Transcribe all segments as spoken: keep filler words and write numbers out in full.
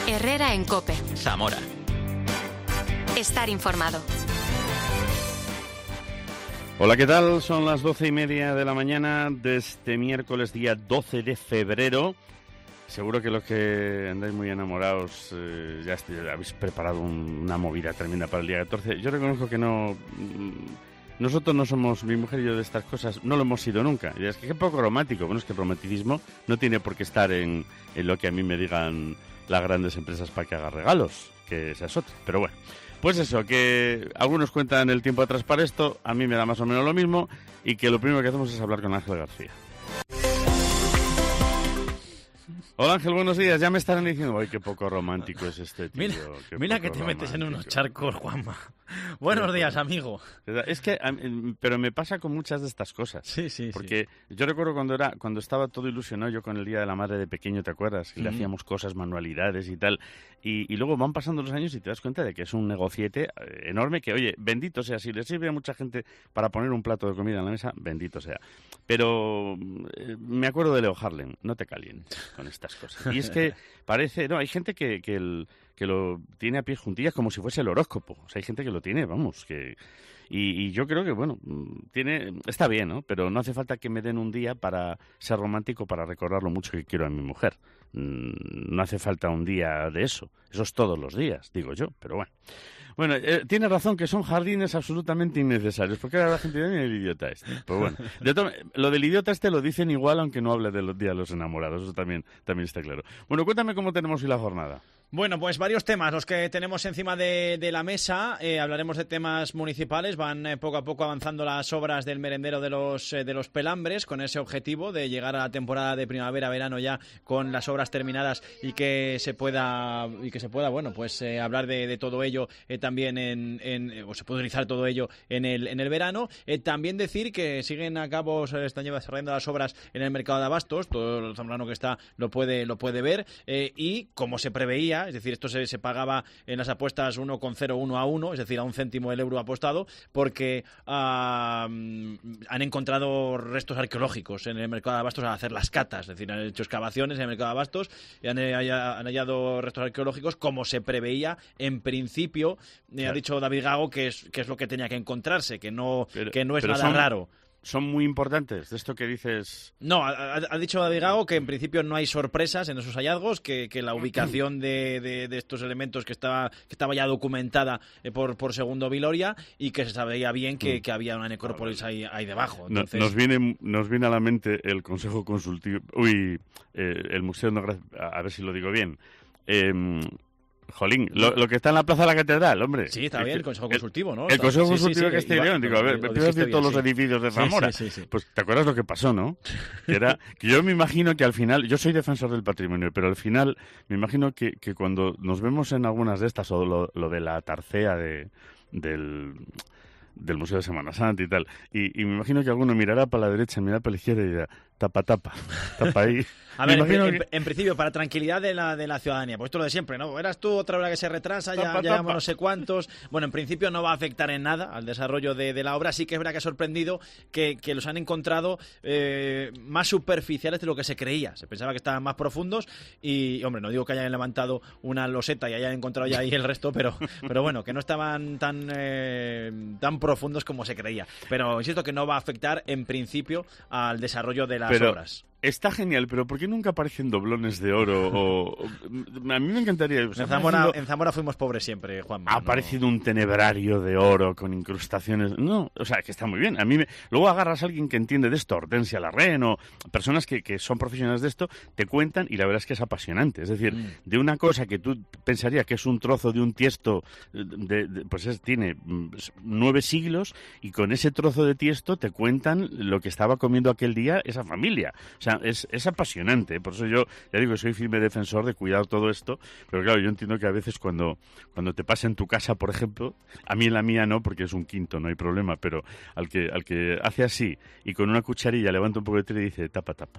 Herrera en COPE. Zamora. Estar informado. Hola, ¿qué tal? Son las doce y media de la mañana de este miércoles, día doce de febrero. Seguro que los que andáis muy enamorados eh, ya, ya habéis preparado un, una movida tremenda para el día catorce. Yo reconozco que no... Nosotros no somos, mi mujer y yo, de estas cosas, no lo hemos sido nunca. Y es que es poco romántico. Bueno, es que el romanticismo no tiene por qué estar en, en lo que a mí me digan las grandes empresas para que haga regalos, que esa es otra. Pero bueno, pues eso, que algunos cuentan el tiempo atrás para esto, a mí me da más o menos lo mismo, y que lo primero que hacemos es hablar con Ángel García. Hola Ángel, buenos días. Ya me estarán diciendo, ¡ay, qué poco romántico es este tío! Mira, mira que te romántico. metes en unos charcos, Juanma. Buenos días, amigo. Es que, pero me pasa con muchas de estas cosas. Sí, sí, Porque sí. yo recuerdo cuando era, cuando estaba todo ilusionado yo con el Día de la Madre de pequeño, ¿te acuerdas? Que mm. le hacíamos cosas, manualidades y tal. Y, y luego van pasando los años y te das cuenta de que es un negociete enorme que, oye, bendito sea, si le sirve a mucha gente para poner un plato de comida en la mesa, bendito sea. Pero eh, me acuerdo de Leo Harlem, no te calientes con estas cosas. Y es que parece, no, hay gente que, que, el, que lo tiene a pies juntillas como si fuese el horóscopo. O sea, hay gente que lo tiene, vamos, que... Y, y yo creo que, bueno, tiene está bien, ¿no? Pero no hace falta que me den un día para ser romántico, para recordar lo mucho que quiero a mi mujer. No hace falta un día de eso. Eso es todos los días, digo yo, pero bueno. Bueno, eh, tiene razón que son jardines absolutamente innecesarios, porque ahora la gente dice, el idiota este. Pues bueno, de to- lo del idiota este lo dicen igual, aunque no hable de los días de los enamorados, eso también, también está claro. Bueno, cuéntame cómo tenemos hoy la jornada. Bueno, pues varios temas los que tenemos encima de, de la mesa. Eh, hablaremos de temas municipales. Van eh, poco a poco avanzando las obras del merendero de los eh, de los Pelambres, con ese objetivo de llegar a la temporada de primavera-verano ya con las obras terminadas y que se pueda y que se pueda, bueno, pues eh, hablar de, de todo ello eh, también en, en o se puede utilizar todo ello en el en el verano. Eh, también decir que siguen a cabo, se están desarrollando las obras en el mercado de abastos. Todo el zamorano que está lo puede lo puede ver eh, y como se preveía. Es decir, esto se, se pagaba en las apuestas uno coma cero uno a uno, es decir, a un céntimo el euro apostado, porque uh, han encontrado restos arqueológicos en el mercado de abastos al hacer las catas. Es decir, han hecho excavaciones en el mercado de abastos y han, han hallado restos arqueológicos como se preveía en principio. Claro. Ha dicho David Gago que es, que es lo que tenía que encontrarse, que no, pero, que no es nada son... raro. ¿Son muy importantes de esto que dices? No, ha, ha dicho David Gago que en principio no hay sorpresas en esos hallazgos, que, que la ubicación de, de, de estos elementos que estaba que estaba ya documentada por, por Segundo Viloria y que se sabía bien que, que había una necrópolis ahí, ahí debajo. Entonces... Nos viene nos viene a la mente el Consejo Consultivo, uy, eh, el Museo Etnográfico, a ver si lo digo bien, eh, Jolín, lo, lo que está en la Plaza de la Catedral, hombre. Sí, está bien, el Consejo Consultivo, ¿no? El Consejo sí, Consultivo sí, que sí, está León. Digo, a ver, empiezas a decir todos bien, los sí. edificios de Zamora. Sí, sí, sí, sí. Pues, ¿te acuerdas lo que pasó, no? Que era, que yo me imagino que al final, yo soy defensor del patrimonio, pero al final me imagino que, que cuando nos vemos en algunas de estas, o lo, lo de la tarcea de, del... del Museo de Semana Santa y tal, y, y me imagino que alguno mirará para la derecha, mirará para la izquierda y dirá, tapa, tapa, tapa ahí. A ver, en, en, que... en principio, para tranquilidad de la, de la ciudadanía, pues esto lo de siempre, ¿no? Eras tú, otra hora que se retrasa, ya, tapa, ya llevamos no sé cuántos. Bueno, en principio no va a afectar en nada al desarrollo de, de la obra. Sí que es verdad que ha sorprendido que, que los han encontrado eh, más superficiales de lo que se creía. Se pensaba que estaban más profundos y, hombre, no digo que hayan levantado una loseta y hayan encontrado ya ahí el resto, pero, pero bueno, que no estaban tan, eh, tan profundos como se creía. Pero insisto que no va a afectar en principio al desarrollo de las pero... obras. Está genial, pero ¿por qué nunca aparecen doblones de oro? O, o, a mí me encantaría... O sea, en, Zamora, aparecido, en Zamora fuimos pobres siempre, Juanma. Ha aparecido no. un tenebrario de oro con incrustaciones... No, o sea, que está muy bien. A mí me, luego agarras a alguien que entiende de esto, Hortensia Larren o personas que, que son profesionales de esto, te cuentan y la verdad es que es apasionante. Es decir, mm. de una cosa que tú pensarías que es un trozo de un tiesto, de, de, pues es, tiene nueve siglos y con ese trozo de tiesto te cuentan lo que estaba comiendo aquel día esa familia. O sea, Es, es apasionante, por eso yo ya digo que soy firme defensor de cuidar todo esto, pero claro, yo entiendo que a veces cuando, cuando te pasa en tu casa, por ejemplo, a mí en la mía no, porque es un quinto, no hay problema, pero al que al que hace así y con una cucharilla levanta un poco de tela y dice tapa, tapa.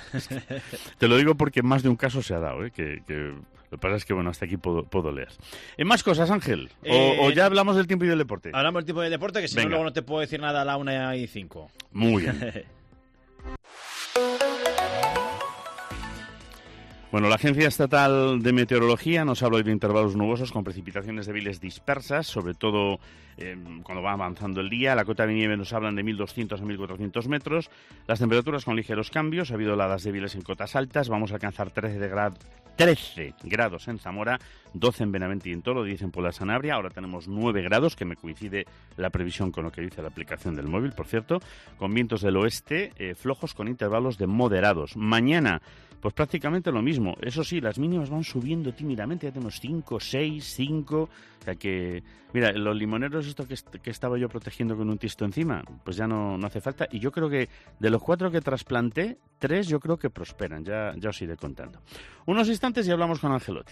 Te lo digo porque más de un caso se ha dado, ¿eh? que, que lo que pasa es que, bueno, hasta aquí puedo, puedo leer. ¿En más cosas, Ángel? ¿O, eh, o ya hablamos del tiempo y del deporte? Hablamos del tiempo y del deporte, que si Venga. no luego no te puedo decir nada a la una y cinco. Muy bien. Bueno, la Agencia Estatal de Meteorología nos habla hoy de intervalos nubosos con precipitaciones débiles dispersas, sobre todo eh, cuando va avanzando el día. La cota de nieve nos hablan de mil doscientos a mil cuatrocientos metros. Las temperaturas con ligeros cambios. Ha habido heladas débiles en cotas altas. Vamos a alcanzar trece, de grad, trece grados en Zamora, doce en Benavente y en Toro, diez en Puebla de Sanabria. Ahora tenemos nueve grados, que me coincide la previsión con lo que dice la aplicación del móvil, por cierto, con vientos del oeste eh, flojos con intervalos de moderados. Mañana, pues prácticamente lo mismo. Eso sí, las mínimas van subiendo tímidamente. Ya tenemos cinco, seis, cinco. O sea que, mira, los limoneros, esto que, est- que estaba yo protegiendo con un tisto encima, pues ya no, no hace falta. Y yo creo que de los cuatro que trasplanté, tres yo creo que prosperan. Ya, ya os iré contando. Unos instantes y hablamos con Angelotti.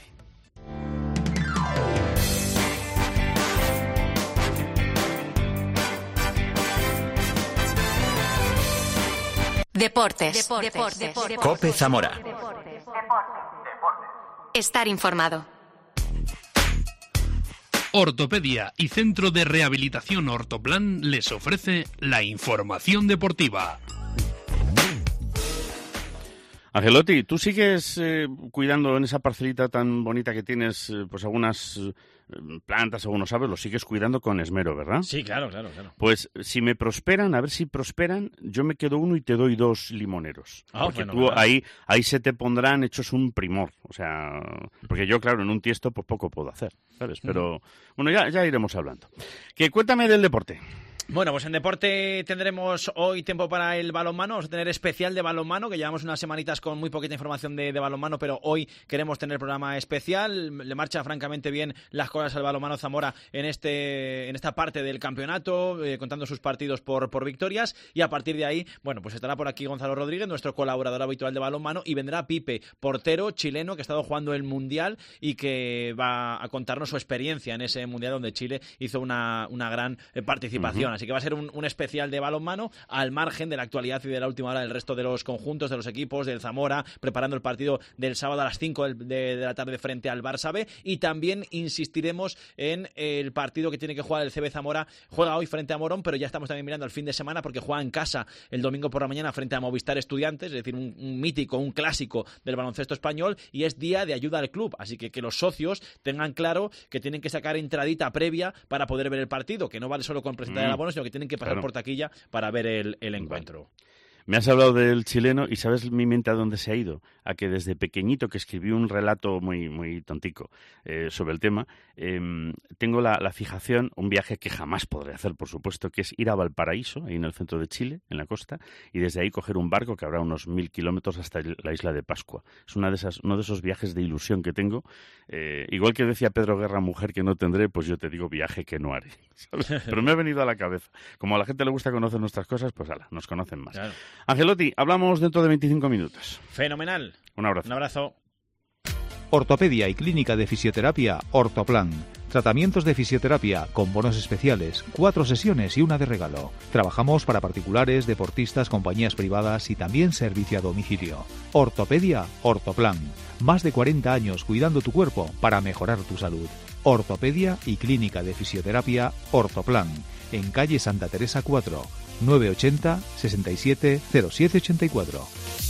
Deportes. Deportes. Deportes. Deportes. COPE Zamora. Estar informado. Ortopedia y Centro de Rehabilitación Ortoplan les ofrece la información deportiva. Angelotti, ¿tú sigues eh, cuidando en esa parcelita tan bonita que tienes, eh, pues algunas eh, plantas, algunos sabes, lo sigues cuidando con esmero, ¿verdad? Sí, claro, claro, claro. Pues si me prosperan, a ver si prosperan, yo me quedo uno y te doy dos limoneros. Ah, porque bueno, tú ¿verdad? ahí, ahí se te pondrán hechos un primor. O sea, porque yo, claro, en un tiesto pues poco puedo hacer, ¿sabes? Pero, bueno, ya, ya iremos hablando. Que cuéntame del deporte. Bueno, pues en deporte tendremos hoy tiempo para el balonmano. Vamos a tener especial de balonmano, que llevamos unas semanitas con muy poquita información de, de balonmano, pero hoy queremos tener programa especial. Le marcha francamente bien las cosas al balonmano Zamora en este en esta parte del campeonato, eh, contando sus partidos por, por victorias. Y a partir de ahí, bueno, pues estará por aquí Gonzalo Rodríguez, nuestro colaborador habitual de balonmano, y vendrá Pipe, portero chileno que ha estado jugando el Mundial y que va a contarnos su experiencia en ese Mundial donde Chile hizo una, una gran eh, participación. Uh-huh. Así que va a ser un, un especial de balonmano al margen de la actualidad y de la última hora del resto de los conjuntos, de los equipos, del Zamora, preparando el partido del sábado a las cinco de, de, de la tarde frente al Barça B. Y también insistiremos en el partido que tiene que jugar el C B Zamora. Juega hoy frente a Morón, pero ya estamos también mirando el fin de semana porque juega en casa el domingo por la mañana frente a Movistar Estudiantes, es decir, un, un mítico, un clásico del baloncesto español, y es día de ayuda al club. Así que que los socios tengan claro que tienen que sacar entradita previa para poder ver el partido, que no vale solo con presentar el abono, sino que tienen que pasar claro. por taquilla para ver el, el encuentro. Vale. Me has hablado del chileno y ¿sabes mi mente a dónde se ha ido? A que desde pequeñito, que escribí un relato muy muy tontico eh, sobre el tema, eh, tengo la, la fijación, un viaje que jamás podré hacer, por supuesto, que es ir a Valparaíso, ahí en el centro de Chile, en la costa, y desde ahí coger un barco que habrá unos mil kilómetros hasta la isla de Pascua. Es una de esas, uno de esos viajes de ilusión que tengo. Eh, igual que decía Pedro Guerra, mujer que no tendré, pues yo te digo viaje que no haré, ¿sabes? Pero me ha venido a la cabeza. Como a la gente le gusta conocer nuestras cosas, pues ala, nos conocen más. Claro. Angelotti, hablamos dentro de veinticinco minutos. Fenomenal. Un abrazo. Un abrazo. Ortopedia y Clínica de Fisioterapia Ortoplan. Tratamientos de fisioterapia con bonos especiales, cuatro sesiones y una de regalo. Trabajamos para particulares, deportistas, compañías privadas y también servicio a domicilio. Ortopedia Ortoplan. Más de cuarenta años cuidando tu cuerpo para mejorar tu salud. Ortopedia y Clínica de Fisioterapia Ortoplan. En calle Santa Teresa cuatro, nueve ochenta, sesenta y siete, cero siete ochenta y cuatro.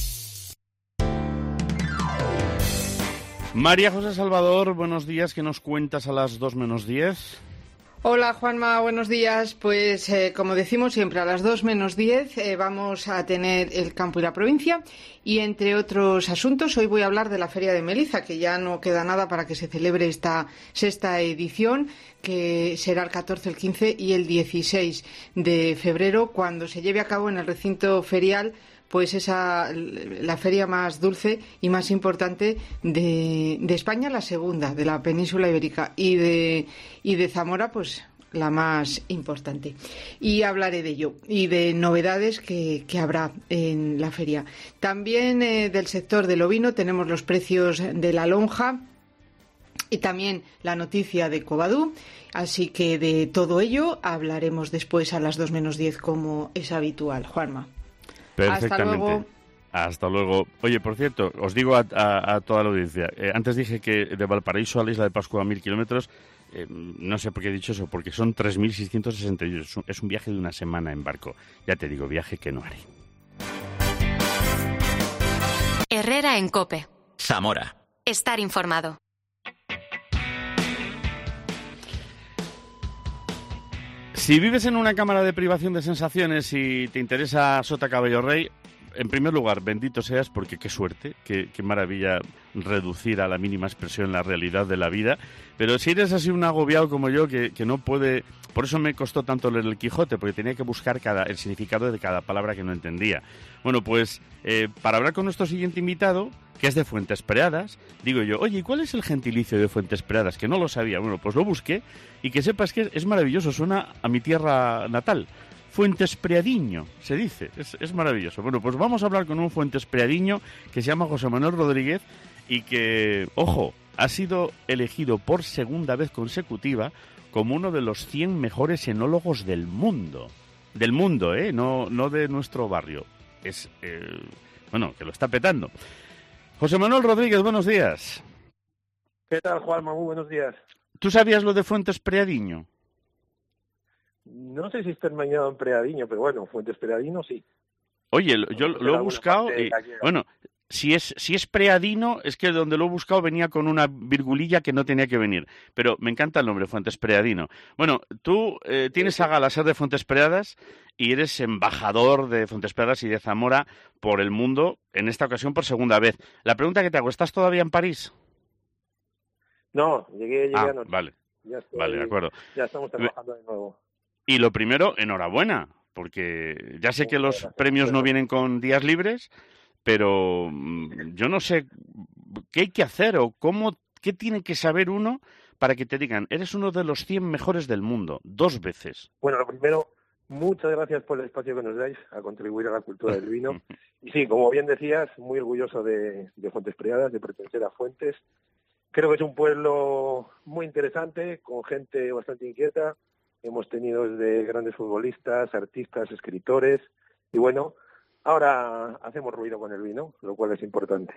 María José Salvador, buenos días. ¿Qué nos cuentas a las dos menos diez? Hola Juanma, buenos días. Pues eh, como decimos siempre, a las dos menos diez eh, vamos a tener el campo y la provincia, y entre otros asuntos hoy voy a hablar de la Feria de Melilla, que ya no queda nada para que se celebre esta sexta edición, que será el catorce, el quince y el dieciséis de febrero, cuando se lleve a cabo en el recinto ferial pues esa la feria más dulce y más importante de, de España, la segunda de la península ibérica, y de y de Zamora pues la más importante. Y hablaré de ello y de novedades que, que habrá en la feria. También eh, del sector del ovino tenemos los precios de la lonja y también la noticia de Covadú. Así que de todo ello hablaremos después a las dos menos diez, como es habitual. Juanma. Perfectamente. Hasta luego. Hasta luego. Oye, por cierto, os digo a, a, a toda la audiencia, eh, antes dije que de Valparaíso a la isla de Pascua a mil kilómetros, eh, no sé por qué he dicho eso, porque son tres mil seiscientos sesenta y ocho, es un viaje de una semana en barco. Ya te digo, viaje que no haré. Herrera en COPE. Zamora. Estar informado. Si vives en una cámara de privación de sensaciones y te interesa Sota Caballo Rey, en primer lugar, bendito seas, porque qué suerte, qué, qué maravilla reducir a la mínima expresión la realidad de la vida. Pero si eres así un agobiado como yo, que, que no puede... Por eso me costó tanto leer el Quijote, porque tenía que buscar cada, el significado de cada palabra que no entendía. Bueno, pues eh, para hablar con nuestro siguiente invitado, que es de Fuentes Preadas, digo yo, oye, ¿y cuál es el gentilicio de Fuentes Preadas? Que no lo sabía. Bueno, pues lo busqué y que sepas que es, es maravilloso, suena a mi tierra natal. Fuentes Preadiño, se dice, es, es maravilloso. Bueno, pues vamos a hablar con un Fuentes Preadiño que se llama José Manuel Rodríguez y que, ojo, ha sido elegido por segunda vez consecutiva como uno de los cien mejores enólogos del mundo. Del mundo, ¿eh? No, no de nuestro barrio. Es, eh, bueno, que lo está petando. José Manuel Rodríguez, buenos días. ¿Qué tal, Juanma? Muy buenos días. ¿Tú sabías lo de Fuentes Preadiño? No sé si está enmañado en Preadiño, pero bueno, Fuentes Preadino sí. Oye, yo lo he buscado y, bueno, si es si es Preadino, es que donde lo he buscado venía con una virgulilla que no tenía que venir. Pero me encanta el nombre, Fuentes Preadino. Bueno, tú eh, tienes a gala ser de Fuentes Preadas y eres embajador de Fuentes Preadas y de Zamora por el mundo, en esta ocasión por segunda vez. La pregunta que te hago, ¿estás todavía en París? No, llegué, llegué ah, anoche. Vale, ya estoy, vale, de acuerdo. Ya estamos trabajando de nuevo. Y lo primero, enhorabuena, porque ya sé que los premios no vienen con días libres, pero yo no sé qué hay que hacer o cómo, qué tiene que saber uno para que te digan, eres uno de los cien mejores del mundo, dos veces. Bueno, lo primero, muchas gracias por el espacio que nos dais a contribuir a la cultura del vino. Y sí, como bien decías, muy orgulloso de, de Fuentes Preadas, de pertenecer a Fuentes. Creo que es un pueblo muy interesante, con gente bastante inquieta. Hemos tenido desde grandes futbolistas, artistas, escritores, y bueno, ahora hacemos ruido con el vino, lo cual es importante.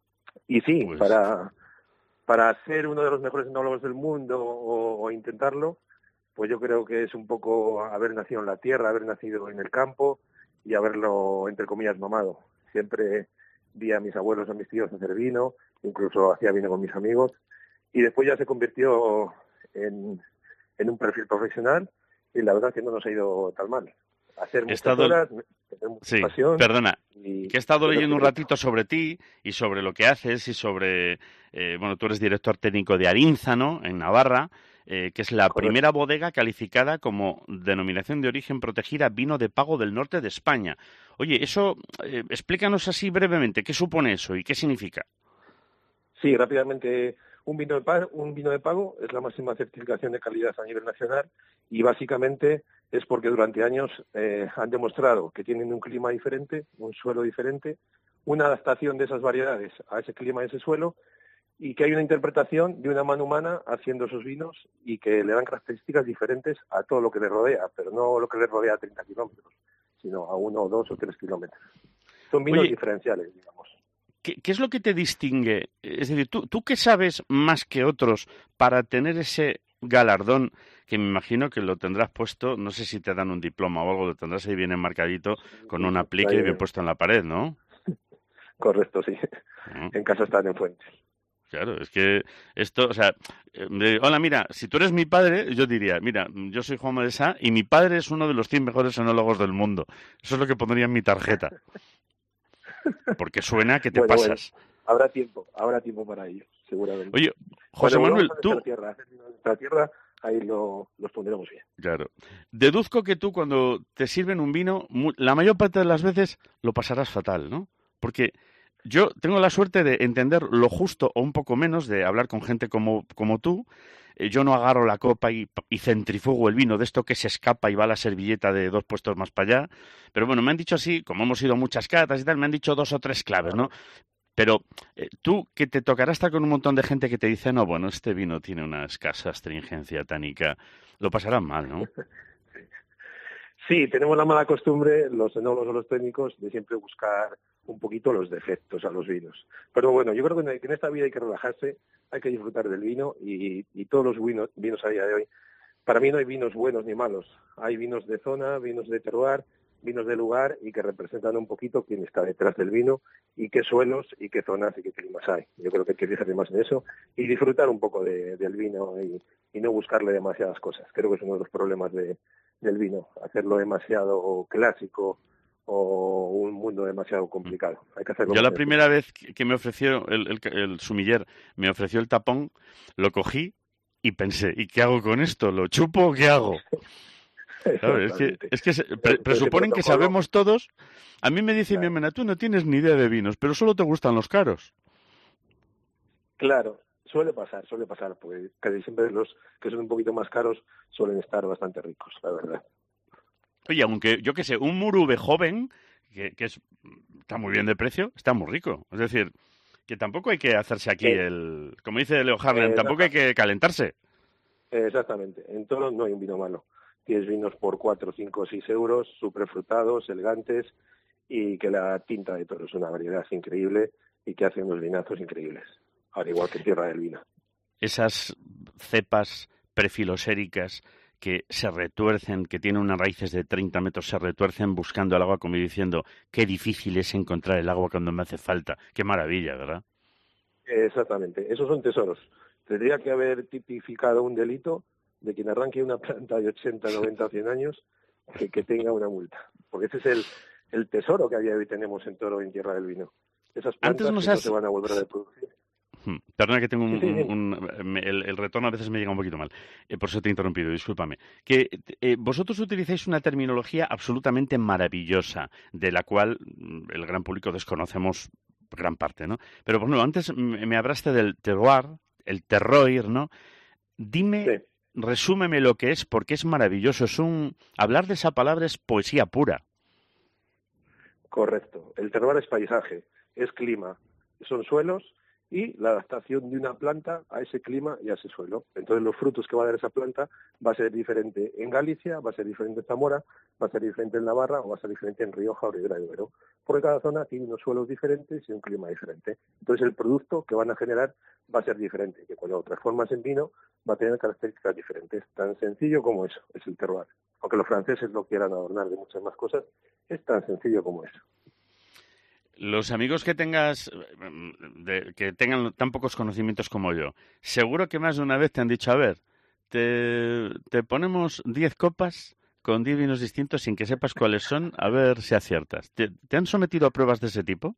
Y sí, pues... para, para ser uno de los mejores enólogos del mundo o, o intentarlo, pues yo creo que es un poco haber nacido en la tierra, haber nacido en el campo y haberlo, entre comillas, mamado. Siempre vi a mis abuelos, a mis tíos hacer vino, incluso hacía vino con mis amigos, y después ya se convirtió en... en un perfil profesional y la verdad es que no nos ha ido tan mal. Hacer muchas estado... horas, tener mucha sí, pasión. Perdona, y... que he estado leyendo un ratito sobre ti y sobre lo que haces y sobre, eh, bueno, tú eres director técnico de Arínzano, en Navarra, eh, que es la Correcto. primera bodega calificada como denominación de origen protegida vino de pago del norte de España. Oye, eso, eh, explícanos así brevemente, ¿qué supone eso y qué significa? Sí, rápidamente... Un vino, de pago, un vino de pago es la máxima certificación de calidad a nivel nacional y básicamente es porque durante años eh, han demostrado que tienen un clima diferente, un suelo diferente, una adaptación de esas variedades a ese clima y ese suelo y que hay una interpretación de una mano humana haciendo esos vinos y que le dan características diferentes a todo lo que le rodea, pero no lo que le rodea a treinta kilómetros, sino a uno, dos o tres kilómetros. Son vinos Oye, diferenciales, digamos. ¿Qué, ¿Qué es lo que te distingue? Es decir, ¿tú, ¿tú qué sabes más que otros para tener ese galardón que me imagino que lo tendrás puesto, no sé si te dan un diploma o algo, lo tendrás ahí bien enmarcadito con un aplique y bien puesto en la pared, ¿no? Correcto, sí. ¿No? En casa están en Fuentes. Claro, es que esto, o sea, eh, hola, mira, si tú eres mi padre, yo diría, mira, yo soy Juan de Sá y mi padre es uno de los cien mejores enólogos del mundo. Eso es lo que pondría en mi tarjeta. Porque suena que te bueno, pasas. Bueno, habrá tiempo, habrá tiempo para ello, seguramente. Oye, José bueno, Manuel, bueno, tú... Nuestra tierra, nuestra tierra, ahí lo, los pondremos bien. Claro. Deduzco que tú cuando te sirven un vino, la mayor parte de las veces lo pasarás fatal, ¿no? Porque yo tengo la suerte de entender lo justo o un poco menos, de hablar con gente como, como tú. Yo no agarro la copa y, y centrifugo el vino de esto que se escapa y va a la servilleta de dos puestos más para allá. Pero bueno, me han dicho así, como hemos ido a muchas catas y tal, me han dicho dos o tres claves, ¿no? Pero eh, tú, que te tocará estar con un montón de gente que te dice, no, bueno, este vino tiene una escasa astringencia tánica, lo pasarán mal, ¿no? Sí, tenemos la mala costumbre, los enólogos o los técnicos, de siempre buscar un poquito los defectos a los vinos. Pero bueno, yo creo que en esta vida hay que relajarse, hay que disfrutar del vino y, y todos los vinos, vinos a día de hoy. Para mí no hay vinos buenos ni malos. Hay vinos de zona, vinos de terroir, vinos de lugar y que representan un poquito quién está detrás del vino y qué suelos y qué zonas y qué climas hay. Yo creo que hay que fijarse más en eso y disfrutar un poco de, del vino y, y no buscarle demasiadas cosas. Creo que es uno de los problemas de, del vino, hacerlo demasiado clásico o un mundo demasiado complicado. Hay que hacerlo. Yo la primera vez que me ofreció el, el, el sumiller, me ofreció el tapón, lo cogí y pensé, ¿y qué hago con esto? ¿Lo chupo o qué hago? Claro, es que, es que se, pre, presuponen que sabemos todos. A mí me dice claro. mi hermana, tú no tienes ni idea de vinos, pero solo te gustan los caros. Claro, suele pasar, suele pasar, porque casi siempre los que son un poquito más caros suelen estar bastante ricos, la verdad. Oye, aunque yo qué sé, un Murube joven, que, que es, está muy bien de precio, está muy rico. Es decir, que tampoco hay que hacerse aquí sí. el... Como dice Leo Harlem, eh, tampoco hay que calentarse. Exactamente, en Toro no hay un vino malo. Tienes vinos por cuatro, cinco, seis euros, súper frutados, elegantes, y que la tinta de Toro es una variedad increíble y que hace unos vinazos increíbles, al igual que Tierra del Vino. Esas cepas prefiloséricas que se retuercen, que tienen unas raíces de treinta metros, se retuercen buscando el agua, como diciendo, qué difícil es encontrar el agua cuando me hace falta. Qué maravilla, ¿verdad? Exactamente, esos son tesoros. Tendría que haber tipificado un delito de quien arranque una planta de ochenta, noventa, cien años, que, que tenga una multa. Porque ese es el, el tesoro que a día de hoy tenemos en Toro, en Tierra del Vino. Esas plantas Antes nos que has... no se van a volver a reproducir. Hmm. Perdona que tengo un... Sí, sí, sí. un, un el, el retorno a veces me llega un poquito mal. Eh, por eso te he interrumpido, discúlpame. Que eh, vosotros utilizáis una terminología absolutamente maravillosa, de la cual el gran público desconocemos gran parte, ¿no? Pero, bueno, antes me hablaste del terroir, el terroir, ¿no? Dime... Sí. Resúmeme lo que es, porque es maravilloso. Es un hablar de esa palabra es poesía pura. Correcto. El terroir es paisaje, es clima, son suelos y la adaptación de una planta a ese clima y a ese suelo. Entonces los frutos que va a dar esa planta va a ser diferente en Galicia, va a ser diferente en Zamora, va a ser diferente en Navarra o va a ser diferente en Rioja o Ribera de Duero. Porque cada zona tiene unos suelos diferentes y un clima diferente. Entonces el producto que van a generar va a ser diferente, que cuando lo transformas en vino va a tener características diferentes. Tan sencillo como eso, es el terroir. Aunque los franceses lo quieran adornar de muchas más cosas, es tan sencillo como eso. Los amigos que tengas, de, que tengan tan pocos conocimientos como yo, seguro que más de una vez te han dicho, a ver, te, te ponemos diez copas con diez vinos distintos sin que sepas cuáles son, a ver si aciertas. ¿Te, te han sometido a pruebas de ese tipo?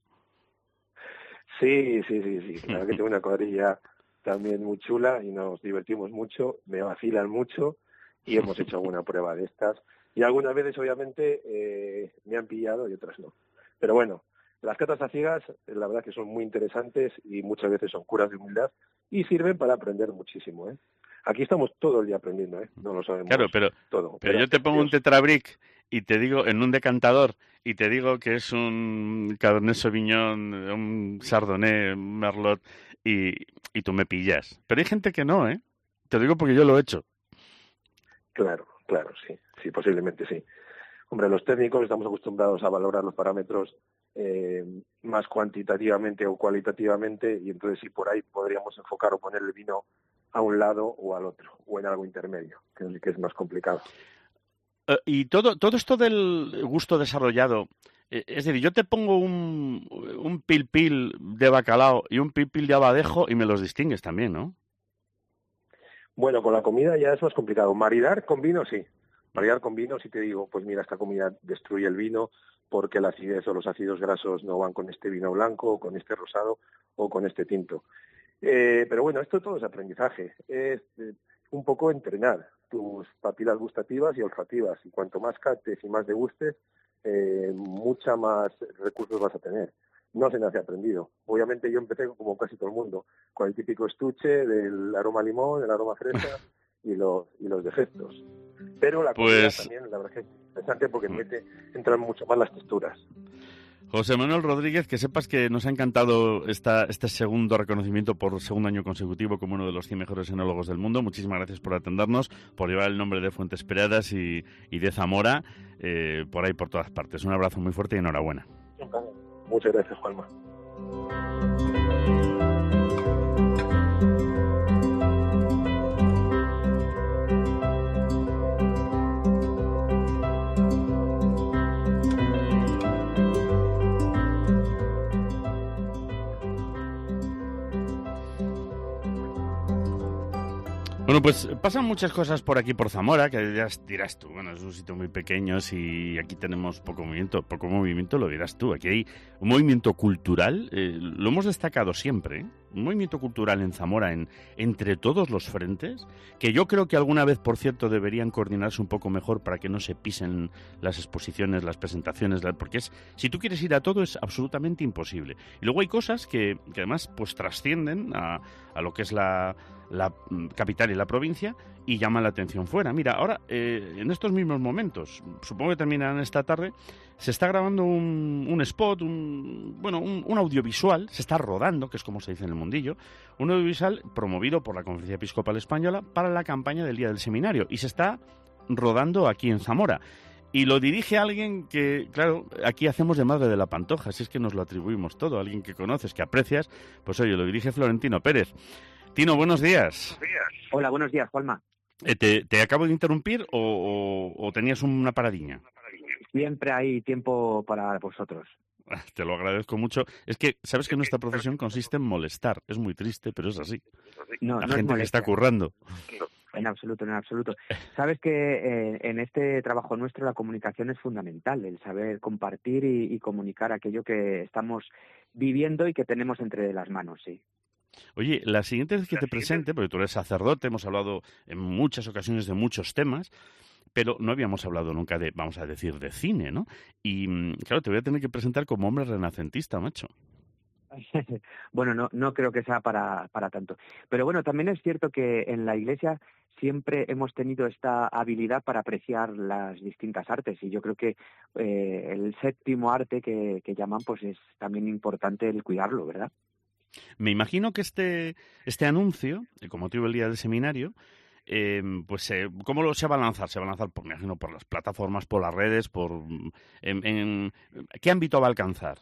Sí, sí, sí, sí. Claro que tengo una cuadrilla también muy chula y nos divertimos mucho, me vacilan mucho y hemos hecho alguna prueba de estas. Y algunas veces, obviamente, eh, me han pillado y otras no. Pero bueno, las catas a ciegas, la verdad que son muy interesantes y muchas veces son curas de humildad y sirven para aprender muchísimo, ¿eh? Aquí estamos todo el día aprendiendo, ¿eh? No lo sabemos claro, pero, todo. Pero, pero yo te pongo Dios. un tetrabric y te digo, en un decantador, y te digo que es un Cabernet Sauvignon, un Chardonnay, un Merlot, y, y tú me pillas. Pero hay gente que no, ¿eh? Te lo digo porque yo lo he hecho. Claro, claro, sí. Sí, posiblemente sí. Hombre, los técnicos estamos acostumbrados a valorar los parámetros eh, más cuantitativamente o cualitativamente y entonces sí, por ahí podríamos enfocar o poner el vino a un lado o al otro, o en algo intermedio, que es, que es más complicado. Uh, y todo, todo esto del gusto desarrollado, eh, es decir, yo te pongo un, un pil pil de bacalao y un pil pil de abadejo y me los distingues también, ¿no? Bueno, con la comida ya es más complicado. Maridar con vino, sí. Maridar con vino, si te digo, pues mira, esta comida destruye el vino porque la acidez o los ácidos grasos no van con este vino blanco, o con este rosado o con este tinto. Eh, pero bueno, esto todo es aprendizaje. Es eh, un poco entrenar tus papilas gustativas y olfativas. Y cuanto más cates y más degustes, eh, mucha más recursos vas a tener. No se nace aprendido. Obviamente yo empecé, como casi todo el mundo, con el típico estuche del aroma limón, el aroma fresa y los, y los defectos. Pero la comida pues... también, la verdad que es interesante porque mete, entran mucho más las texturas. José Manuel Rodríguez, que sepas que nos ha encantado esta, este segundo reconocimiento por segundo año consecutivo como uno de los cien mejores enólogos del mundo. Muchísimas gracias por atendernos, por llevar el nombre de Fuentes Pereadas y, y de Zamora eh, por ahí por todas partes. Un abrazo muy fuerte y enhorabuena. Muchas gracias, Juanma. Bueno, pues pasan muchas cosas por aquí, por Zamora, que dirás, dirás tú, bueno, es un sitio muy pequeño, y aquí tenemos poco movimiento, poco movimiento lo dirás tú. Aquí hay un movimiento cultural, eh, lo hemos destacado siempre, ¿eh? Un movimiento cultural en Zamora, en, entre todos los frentes, que yo creo que alguna vez, por cierto, deberían coordinarse un poco mejor para que no se pisen las exposiciones, las presentaciones, porque es, si tú quieres ir a todo es absolutamente imposible. Y luego hay cosas que, que además pues trascienden a, a lo que es la... la capital y la provincia y llaman la atención fuera. Mira, ahora, eh, en estos mismos momentos, supongo que terminarán esta tarde, se está grabando un, un spot, un, bueno, un, un audiovisual, se está rodando, que es como se dice en el mundillo, un audiovisual promovido por la Conferencia Episcopal Española para la campaña del Día del Seminario y se está rodando aquí en Zamora. Y lo dirige alguien que, claro, aquí hacemos de madre de la Pantoja, si es que nos lo atribuimos todo, alguien que conoces, que aprecias, pues oye, lo dirige Florentino Pérez. Tino, buenos días. Buenos días. Hola, buenos días, Juanma. Eh, ¿te, ¿Te acabo de interrumpir o, o, o tenías una paradiña? Siempre hay tiempo para vosotros. Te lo agradezco mucho. Es que, ¿sabes que nuestra profesión consiste en molestar? Es muy triste, pero es así. No, la no gente que está currando. En absoluto, en absoluto. Sabes que eh, en este trabajo nuestro la comunicación es fundamental, el saber compartir y, y comunicar aquello que estamos viviendo y que tenemos entre las manos, sí. Oye, la siguiente vez que te presente, porque tú eres sacerdote, hemos hablado en muchas ocasiones de muchos temas, pero no habíamos hablado nunca de, vamos a decir, de cine, ¿no? Y claro, te voy a tener que presentar como hombre renacentista, macho. Bueno, no, no creo que sea para, para tanto. Pero bueno, también es cierto que en la Iglesia siempre hemos tenido esta habilidad para apreciar las distintas artes y yo creo que eh, el séptimo arte que, que llaman, pues es también importante el cuidarlo, ¿verdad? Me imagino que este, este anuncio, con motivo del Día del Seminario, eh, pues eh, ¿cómo lo, se va a lanzar? Se va a lanzar, por, me imagino, por las plataformas, por las redes, por en, en, ¿qué ámbito va a alcanzar?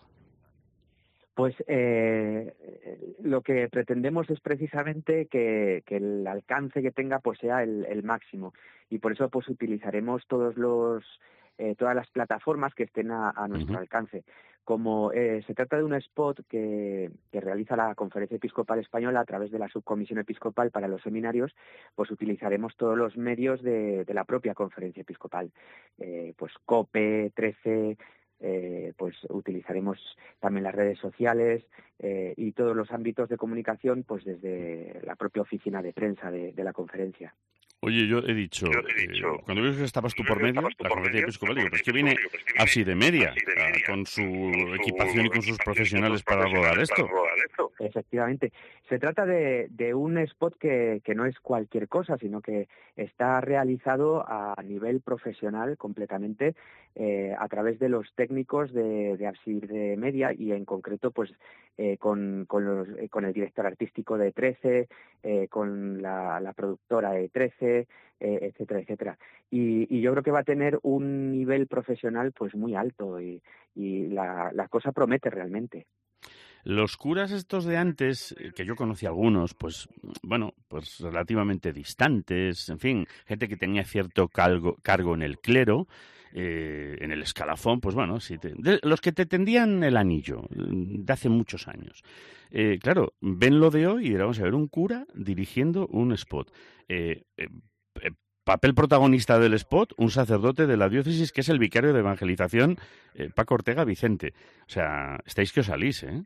Pues eh, lo que pretendemos es precisamente que, que el alcance que tenga pues sea el, el máximo y por eso pues utilizaremos todos los eh, todas las plataformas que estén a, a nuestro uh-huh. alcance. Como eh, se trata de un spot que, que realiza la Conferencia Episcopal Española a través de la Subcomisión Episcopal para los Seminarios, pues utilizaremos todos los medios de, de la propia Conferencia Episcopal, eh, pues COPE, trece, eh, pues utilizaremos también las redes sociales eh, y todos los ámbitos de comunicación, pues desde la propia oficina de prensa de, de la conferencia. Oye, yo he dicho, yo he dicho eh, cuando vimos que estabas tú por medio, la Conferencia Episcopal, digo, pues que viene así de media, con su equipación y con sus profesionales para rodar esto. Efectivamente. Se trata de, de un spot que, que no es cualquier cosa, sino que está realizado a nivel profesional completamente eh, a través de los técnicos de, de Absir de Media y en concreto pues eh, con, con, los, eh, con el director artístico de trece, eh, con la, la productora de trece, eh, etcétera, etcétera. Y, y yo creo que va a tener un nivel profesional pues muy alto y, y la, la cosa promete realmente. Los curas estos de antes, que yo conocí algunos, pues bueno, pues relativamente distantes, en fin, gente que tenía cierto cargo, cargo en el clero, eh, en el escalafón, pues bueno, si te, de, los que te tendían el anillo de hace muchos años. Eh, claro, ven lo de hoy y dirán, vamos a ver, un cura dirigiendo un spot. Eh, eh, eh, papel protagonista del spot, un sacerdote de la diócesis que es el vicario de evangelización, eh, Paco Ortega Vicente. O sea, estáis que os salís, ¿eh?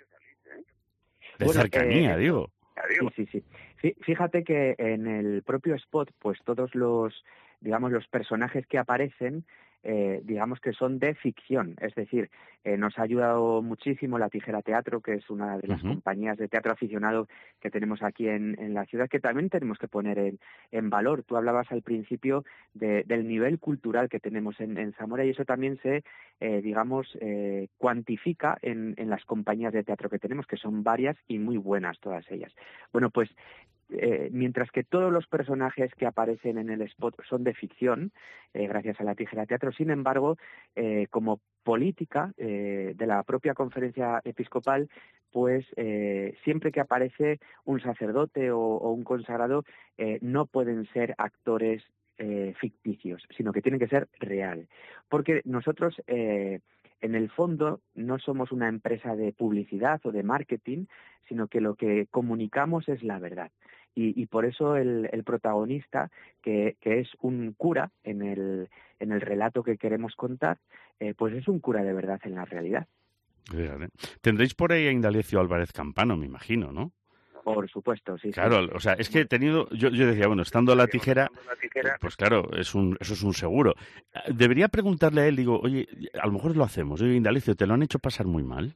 De bueno, cercanía, eh, digo. Sí, sí, sí. Fíjate que en el propio spot, pues todos los, digamos, los personajes que aparecen, eh, digamos que son de ficción. Es decir, eh, nos ha ayudado muchísimo la Tijera Teatro, que es una de las uh-huh. compañías de teatro aficionado que tenemos aquí en, en la ciudad, que también tenemos que poner en, en valor. Tú hablabas al principio de, del nivel cultural que tenemos en, en Zamora y eso también se, eh, digamos, eh, cuantifica en, en las compañías de teatro que tenemos, que son varias y muy buenas todas ellas. Bueno, pues Eh, mientras que todos los personajes que aparecen en el spot son de ficción, eh, gracias a la Tijera Teatro, sin embargo, eh, como política eh, de la propia Conferencia Episcopal, pues eh, siempre que aparece un sacerdote o, o un consagrado, eh, no pueden ser actores eh, ficticios, sino que tienen que ser real. Porque nosotros, eh, en el fondo, no somos una empresa de publicidad o de marketing, sino que lo que comunicamos es la verdad. Y, y por eso el, el protagonista, que, que es un cura en el, en el relato que queremos contar, eh, pues es un cura de verdad en la realidad. Fíjate. Tendréis por ahí a Indalecio Álvarez Campano, me imagino, ¿no? Por supuesto, sí. Claro, sí. O sea, es que he tenido, yo, yo decía, bueno, estando a la tijera, pues claro, es un, eso es un seguro. Debería preguntarle a él, digo, oye, a lo mejor lo hacemos. Oye, Indalecio, ¿te lo han hecho pasar muy mal?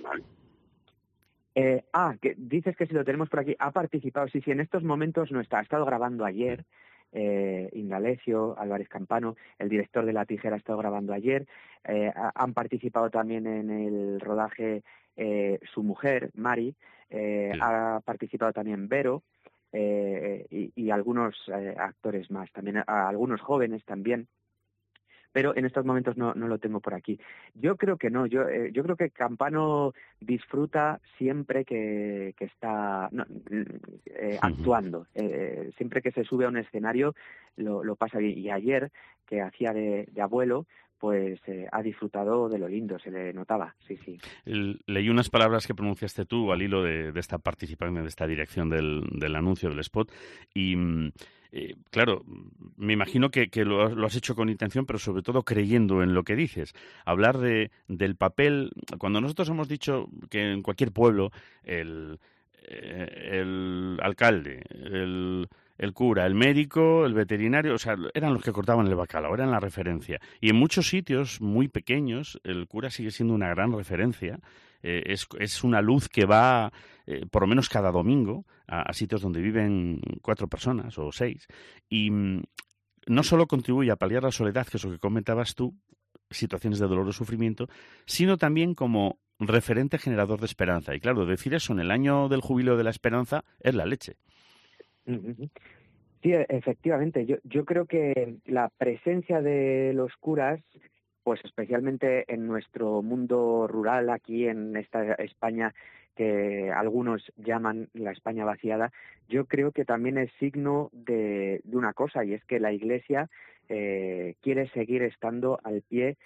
Eh, ah, que dices que si lo tenemos por aquí, ha participado, sí, sí, en estos momentos no está, ha estado grabando ayer, eh, Indalecio Álvarez Campano, el director de La Tijera, ha estado grabando ayer, eh, ha, han participado también en el rodaje eh, su mujer, Mari, eh, sí. Ha participado también Vero, eh, y, y algunos eh, actores más, también a, algunos jóvenes también. Pero en estos momentos no, no lo tengo por aquí. Yo creo que no, yo eh, yo creo que Campano disfruta siempre que, que está no, eh, actuando, eh, siempre que se sube a un escenario lo, lo pasa bien. Y ayer, que hacía de, de abuelo, pues eh, ha disfrutado de lo lindo, se le notaba, sí, sí. El, leí unas palabras que pronunciaste tú al hilo de, de esta participación, de esta dirección del, del anuncio, del spot, y... Eh, claro, me imagino que, que lo, lo has hecho con intención, pero sobre todo creyendo en lo que dices. Hablar de, del papel, cuando nosotros hemos dicho que en cualquier pueblo el, eh, el alcalde, el, el cura, el médico, el veterinario, o sea, eran los que cortaban el bacalao, eran la referencia. Y en muchos sitios muy pequeños el cura sigue siendo una gran referencia. Eh, es, es una luz que va, eh, por lo menos cada domingo, a, a sitios donde viven cuatro personas o seis. Y mm, no solo contribuye a paliar la soledad, que es lo que comentabas tú, situaciones de dolor o sufrimiento, sino también como referente generador de esperanza. Y claro, decir eso en el año del júbilo de la esperanza es la leche. Sí, efectivamente. Yo, yo creo que la presencia de los curas, pues especialmente en nuestro mundo rural, aquí en esta España que algunos llaman la España vaciada, yo creo que también es signo de, de una cosa, y es que la Iglesia eh, quiere seguir estando al pie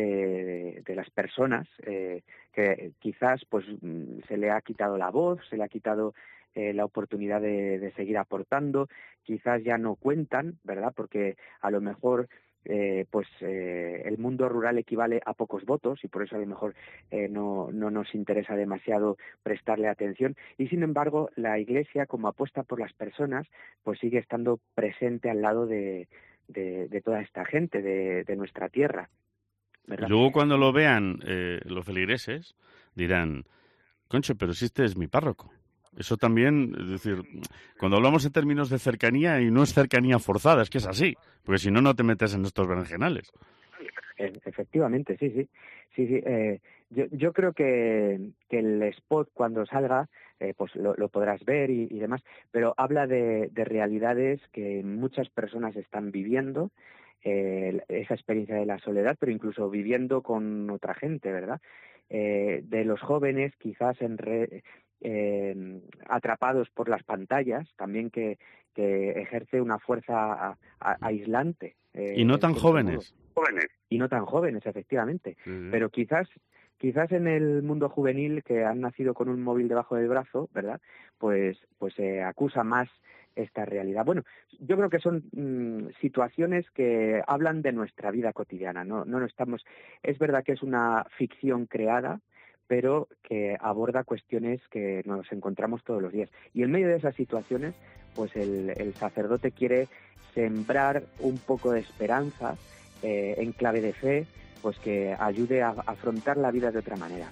de, de las personas, eh, que quizás pues se le ha quitado la voz, se le ha quitado eh, la oportunidad de, de seguir aportando, quizás ya no cuentan, ¿verdad? Porque a lo mejor Eh, pues eh, el mundo rural equivale a pocos votos y por eso a lo mejor eh, no, no nos interesa demasiado prestarle atención, y sin embargo la Iglesia, como apuesta por las personas, pues sigue estando presente al lado de, de, de toda esta gente de, de nuestra tierra, ¿verdad? Y luego cuando lo vean eh, los feligreses dirán, concho, pero si este es mi párroco. Eso también, es decir, cuando hablamos en términos de cercanía, y no es cercanía forzada, es que es así, porque si no, no te metes en estos berenjenales. Efectivamente, sí, sí. sí, sí eh, yo, yo creo que, que el spot, cuando salga, eh, pues lo, lo podrás ver y, y demás, pero habla de, de realidades que muchas personas están viviendo, eh, esa experiencia de la soledad, pero incluso viviendo con otra gente, ¿verdad? Eh, de los jóvenes, quizás en re, eh, atrapados por las pantallas, también que, que ejerce una fuerza a, a, aislante. Eh, y no tan jóvenes. jóvenes. Y no tan jóvenes, efectivamente. Uh-huh. Pero quizás quizás en el mundo juvenil, que han nacido con un móvil debajo del brazo, ¿verdad? Pues pues se eh, acusa más esta realidad. Bueno, yo creo que son mmm, situaciones que hablan de nuestra vida cotidiana, no no estamos, es verdad que es una ficción creada, pero que aborda cuestiones que nos encontramos todos los días. Y en medio de esas situaciones, pues el, el sacerdote quiere sembrar un poco de esperanza eh, en clave de fe, pues que ayude a, a afrontar la vida de otra manera.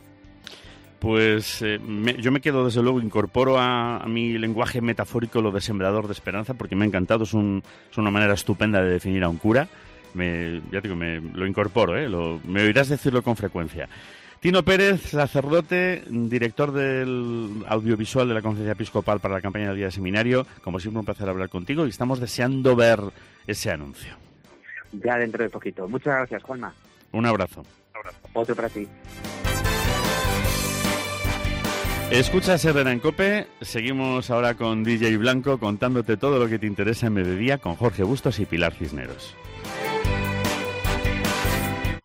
Pues eh, me, yo me quedo, desde luego, incorporo a, a mi lenguaje metafórico lo de sembrador de esperanza, porque me ha encantado, es, un, es una manera estupenda de definir a un cura. Me, ya digo, me, lo incorporo, ¿eh? Lo, me oirás decirlo con frecuencia. Tino Pérez, sacerdote, director del audiovisual de la Conferencia Episcopal para la campaña del Día de Seminario. Como siempre, un placer hablar contigo y estamos deseando ver ese anuncio. Ya dentro de poquito. Muchas gracias, Juanma. Un abrazo. Un abrazo. Otro para ti. Escuchas Herrera en COPE, seguimos ahora con D J Blanco contándote todo lo que te interesa en mediodía con Jorge Bustos y Pilar Cisneros.